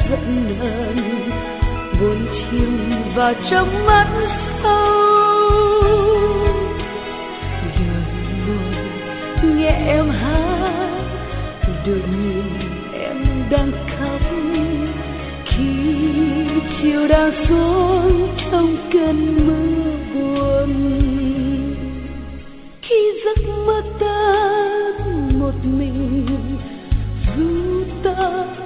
hận hờn buồn chìm vào trong mắt sâu. Đường ngồi nghe em hát, được nhìn em đang khóc khi chiều đang xuống trong cơn mưa buồn. Khi giấc mơ tan một mình, dù ta